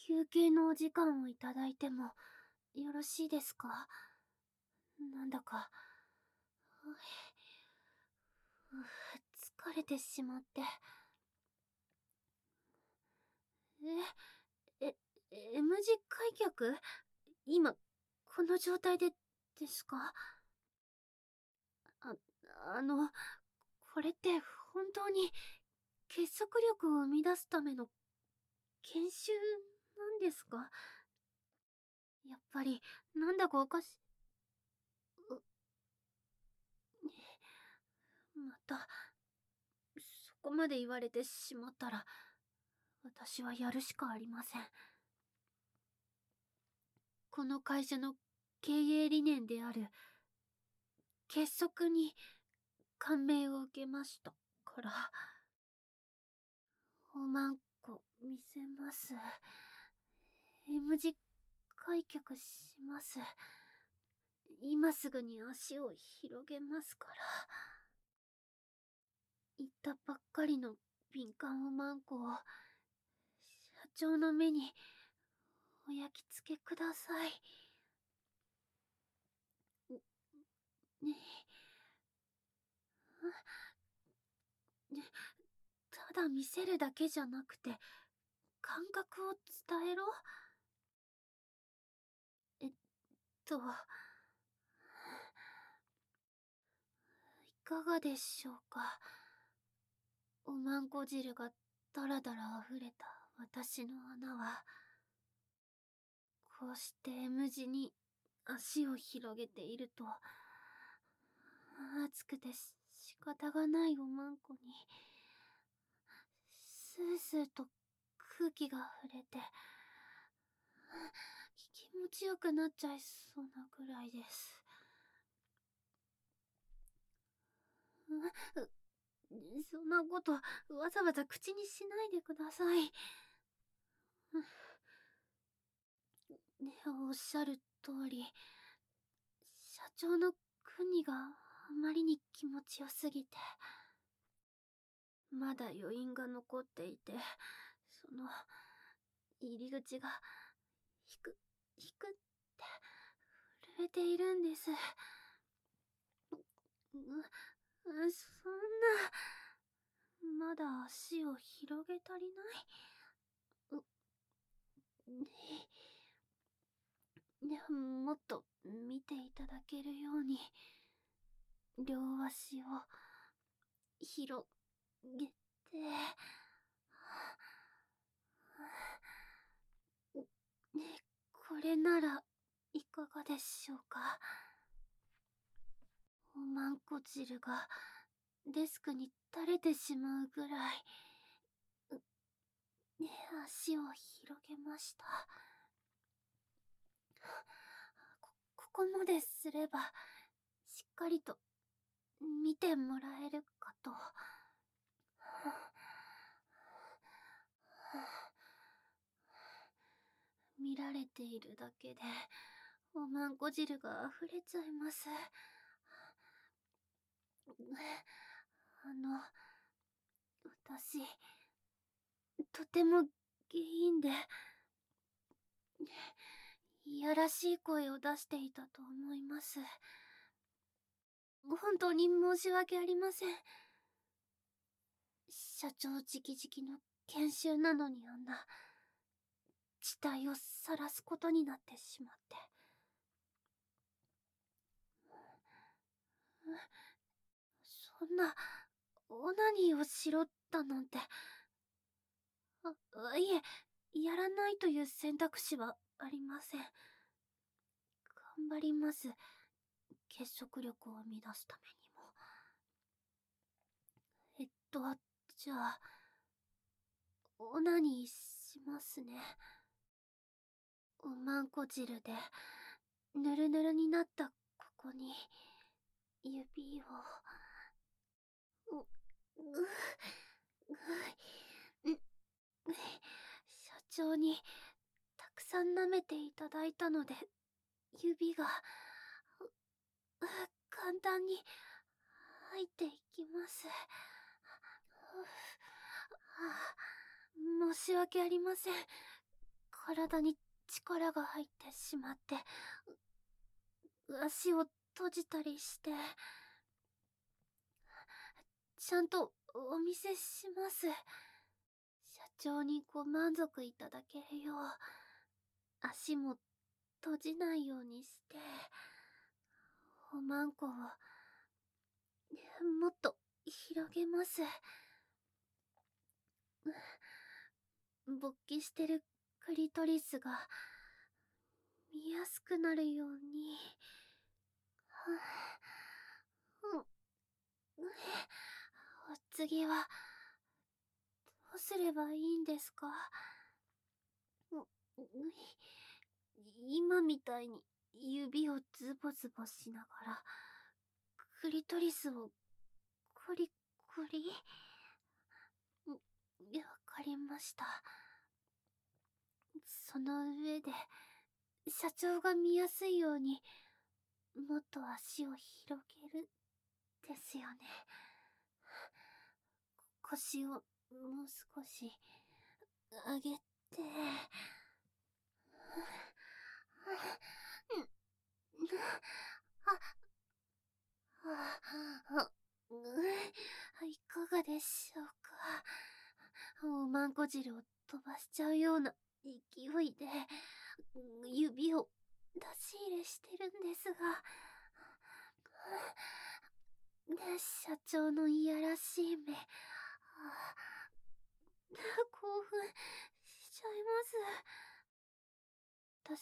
休憩のお時間をいただいてもよろしいですか？なんだか、疲れてしまって。え、え、M 字開脚？今、この状態で、ですか？あ、あの、これって本当に結束力を生み出すための研修なんですか？やっぱり、なんだかおかし、また、そこまで言われてしまったら、私はやるしかありません。この会社の経営理念である結束に感銘を受けましたから、おまんこ見せます。M 字開脚します。今すぐに足を広げますから。言ったばっかりの敏感おまんこを社長の目にお焼き付けください。ね、ただ見せるだけじゃなくて感覚を伝えろ。えっと、いかがでしょうか。おまんこ汁がだらだら溢れた私の穴は、こうして M 字に足を広げていると、暑くて仕方がないおまんこに、スースーと空気が触れて、気持ちよくなっちゃいそうなくらいです。そんなことわざわざ口にしないでください。ね、おっしゃる通り、社長の国があまりに気持ちよすぎて、まだ余韻が残っていて、その、入り口が、ひく、ひくって震えているんです。そんな、まだ足を広げ足りない。ね、もっと見ていただけるように、両足を広げて、ね、これならいかがでしょうか。おまんこ汁がデスクに垂れてしまうぐらい、ね、足を広げました。ここまですれば、しっかりと見てもらえるかと。見られているだけで、おまんこ汁が溢れちゃいます。私、とても下品で、いやらしい声を出していたと思います。本当に申し訳ありません。社長直々の研修なのに事態を晒すことになってしまって。そんな、オナニーをしろだなんて。いえ、やらないという選択肢はありません。頑張ります。結束力を生み出すためにも。じゃあ、オナニーしますね。おまんこ汁で、ぬるぬるになったここに、指を、う、う、う、社長に、たくさん舐めていただいたので、指が、簡単に、入っていきます。申し訳ありません。 体に力が入ってしまって、足を閉じたりして、ちゃんとお見せします。社長にご満足いただけるよう、足も閉じないようにして、おまんこをもっと広げます。勃起してるクリトリスが見やすくなるように。お次はどうすればいいんですか？今みたいに指をズボズボしながらクリトリスをコリコリ。わかりました。その上で社長が見やすいようにもっと足を広げるですよね。腰をもう少し上げて、いかがでしょうか。おまんこ汁を飛ばしちゃうような勢いで指を出し入れしてるんですが、社長のいやらしい目、興奮しちゃいます。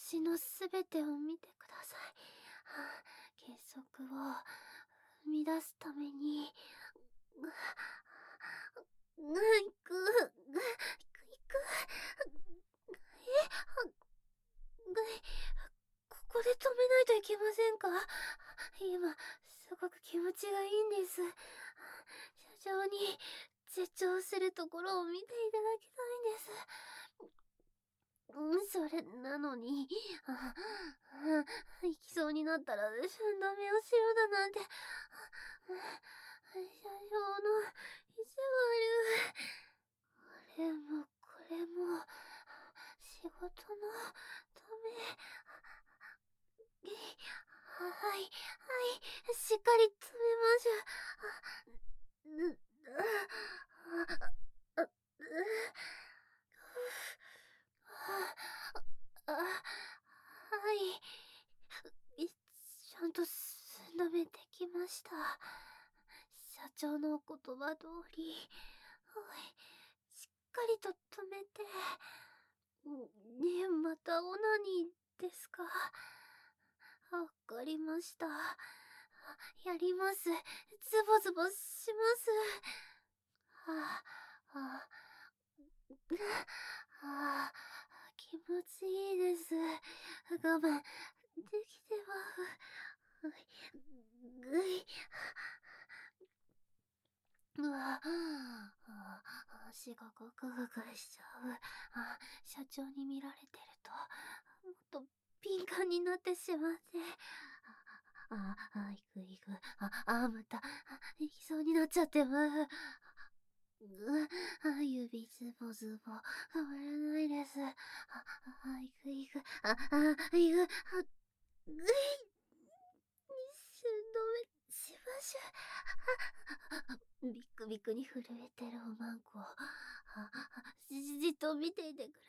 私のすべてを見てください。結束を生み出すために、行く。ここで止めないといけませんか？今、すごく気持ちがいいんです。社長に絶頂するところを見ていただきたいんです。それなのに、行きそうになったらダメをしろだなんて、社長の意地悪。あれもこれも、仕事のため。はい、しっかり詰めましょう。はい。ちゃんと滑めてきました。社長のお言葉通り、しっかりと止めて。ねえ、またオナニーですか？わかりました。やります。ズボズボします。気持ちいいです。我慢できては、ぐい。足がガクガクしちゃう。社長に見られてると、もっと敏感になってしまって。行く。また、行きそうになっちゃってます。指ズボズボ、変わらないです。行く。行く。ぐい。一瞬止めしましょう。ビクビクに震えてるおまんこ。じっと見ていてくだ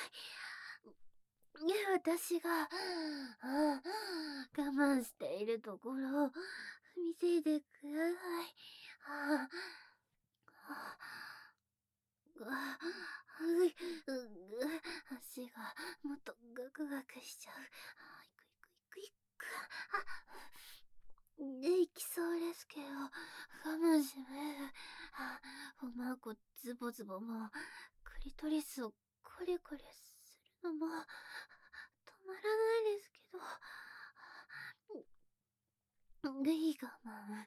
さい。私が、我慢しているところを見ていてください。足がもっとガクガクしちゃう。行く。行きそうですけど、我慢します。おまんこズボズボも、クリトリスをコリコリするのも、止まらないですけど、我慢。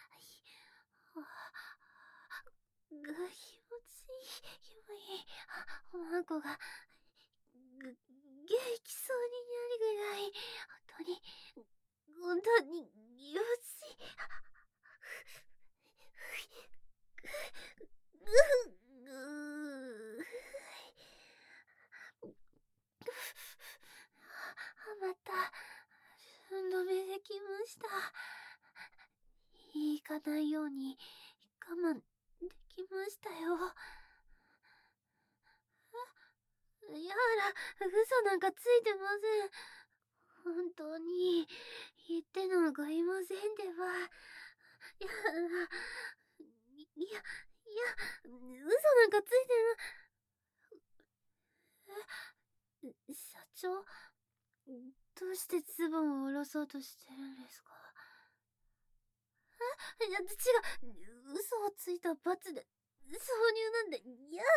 気持ちいい。今いい。おまんこが、元気そうになるぐらい、本当に、気持ちいい。 かないように我慢できましたよ。やら、嘘なんかついてません。本当に言ってなんかいませんでは。やら、嘘なんかついて社長、どうしてズボンを下ろそうとしてるんですか？いや、違う。嘘をついた罰で、挿入なんで、いや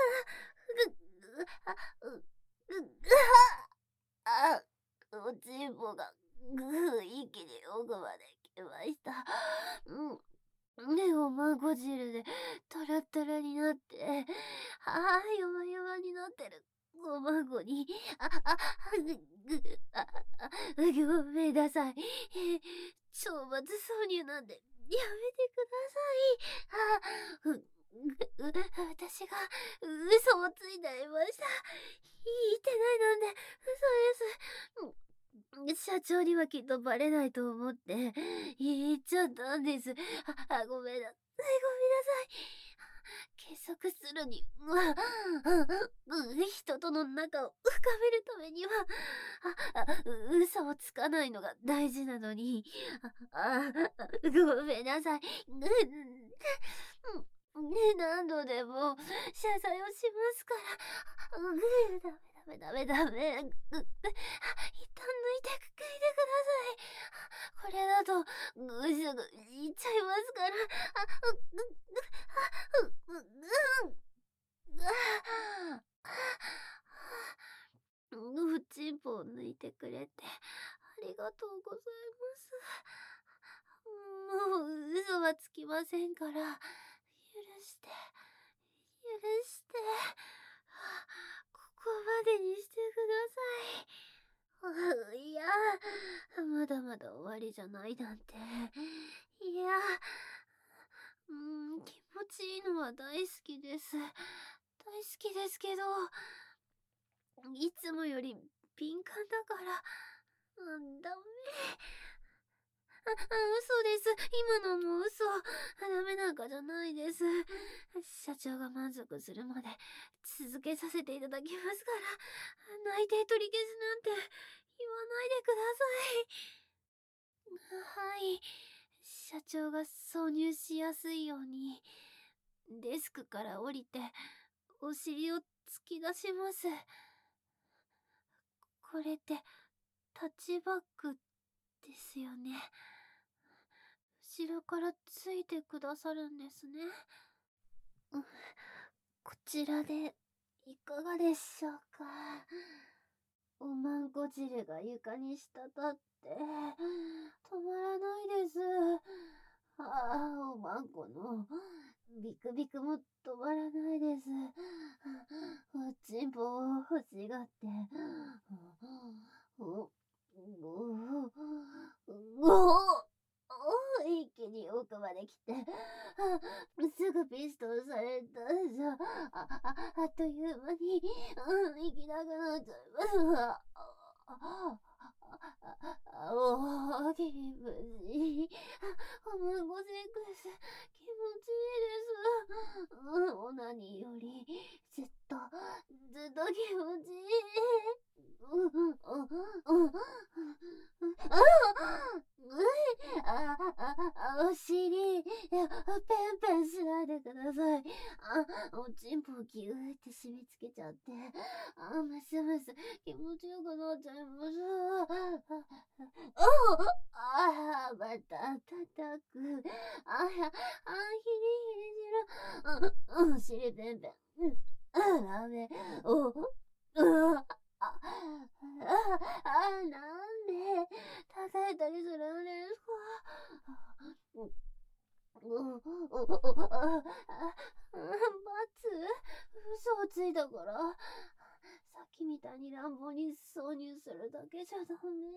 う、う、う、あ、おちんぽが、一気に奥まで来ました。目をマンゴ汁でトラットラになって、弱々になってるおまんごに、ごめんなさい。懲罰挿入なんで、やめてください。私が嘘をついていました。言ってないなんで、嘘です。社長にはきっとバレないと思って言っちゃったんです。ごめんなさい。結束するには、人との仲を深めるためには、嘘をつかないのが大事なのに、ごめんなさい。何度でも謝罪をしますから。ダメ。一旦抜いてください。これだと、すぐ言っちゃいますから。おちんぽを抜いてくれて、ありがとうございます。もう嘘はつきませんから、許して。ここまでにしてください。いや、まだまだ終わりじゃないなんて。いや、気持ちいいのは大好きです。大好きですけど、いつもより敏感だから、ダメ。嘘です。今のも嘘。ダメなんかじゃないです。社長が満足するまで続けさせていただきますから、内定取り消すなんて言わないでください。はい。社長が挿入しやすいように、デスクから降りて、お尻を突き出します。これってタッチバックですよね。後ろからついてくださるんですね。こちらでいかがでしょうか。おまんこ汁が床に滴って止まらないです。おまんこのビクビクも止まらないです。おちんぽを欲しがって。一気に奥まで来て、すぐピストルされたじゃ、あっという間に、息なくなっちゃいます。きり無事。おまんごセックス、気持ちいいです。オナニーより、ずっと気持ちいい。お尻、ペンペンしないでください。おちんぽをギューって締め付けちゃって、むすむす気持ちよくなっちゃいます。また叩く。ヒリヒリしろ。尻ペンペン。ダメ。なんで叩いたりするんですか？嘘をついたから、さっきみたいに乱暴に挿入するだけじゃダメ？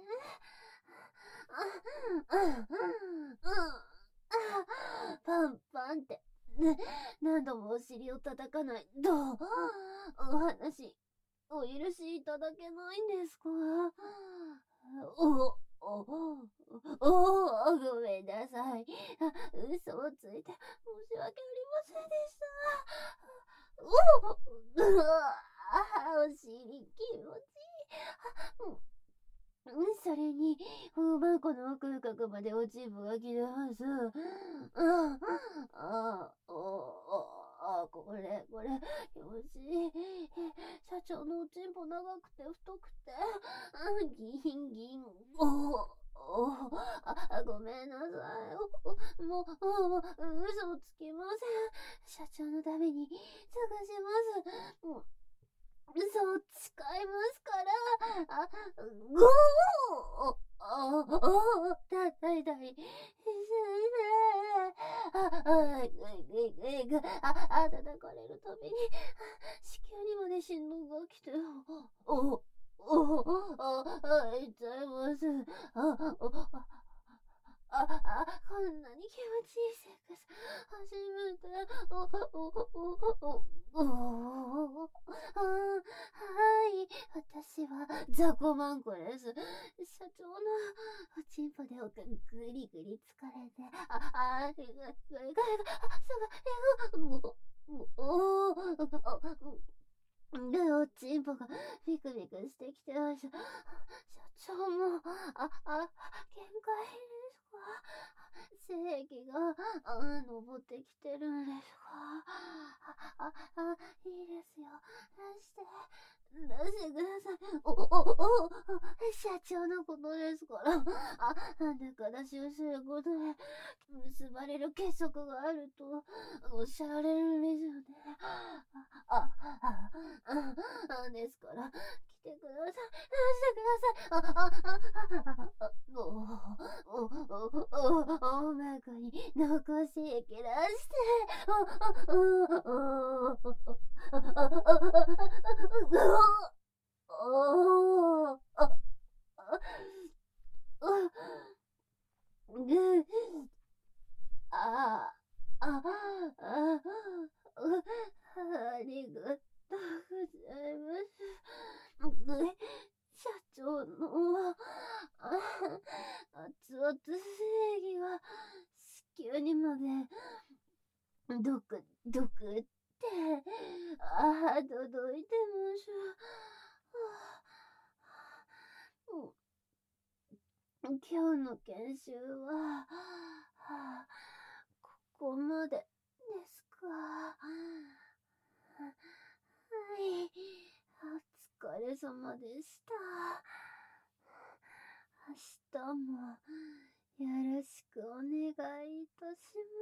パンパンって、何度もお尻を叩かないと、お話、お許しいただけないんですか？ お、ごめんなさい。嘘をついて申し訳ありませんでした。お尻気持ちいい。それに、バコの奥深くまでおちんぽが来てます。これ、よし。社長のおちんぽ長くて太くて、ギンギン。ごめんなさい。嘘をつきません。社長のために、探します。嘘を誓いますから。ごーだい。叩かれるたびに、子宮にまで振動が来て、痛います。こんなに気持ちいいセックス、初めて。はい、私はザコマンコです。社長のおちんぽでグリグリ疲れて、おちんぽがビクビクしてきてました。社長も、限界ですか？精液が、登ってきてるんですか？いいですよ。出してください。社長のことですから。出しをすることで、結ばれる結束があると、おっしゃられるんですよね。ですから、来てください。出してください。お腹に残し液出して。ああ、ありがとうございます。社長の、熱々正義が子宮にまで、ドクって、届いてます。今日の研修は、ここまでですか。はい、お疲れ様でした。明日もよろしくお願いいたし